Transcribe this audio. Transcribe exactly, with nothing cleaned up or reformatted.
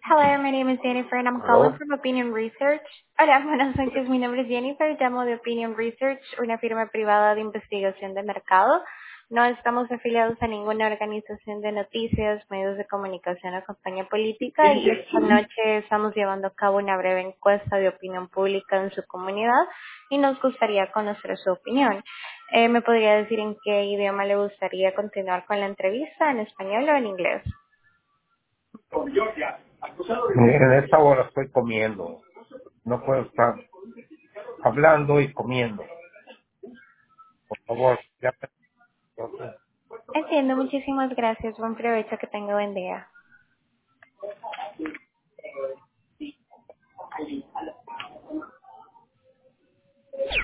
Hello, my name is Jennifer and I'm calling ¿Aló? from Opinion Research. Hola, buenas noches, mi nombre es Jennifer, llamo de Opinion Research, una firma privada de investigación de mercado. No estamos afiliados a ninguna organización de noticias, medios de comunicación o campaña política y esta noche estamos llevando a cabo una breve encuesta de opinión pública en su comunidad y nos gustaría conocer su opinión. Eh, ¿Me podría decir en qué idioma le gustaría continuar con la entrevista, en español o en inglés? En esta hora estoy comiendo. No puedo estar hablando y comiendo. Por favor, ya. Entiendo, muchísimas gracias. Buen provecho, que tenga buen día.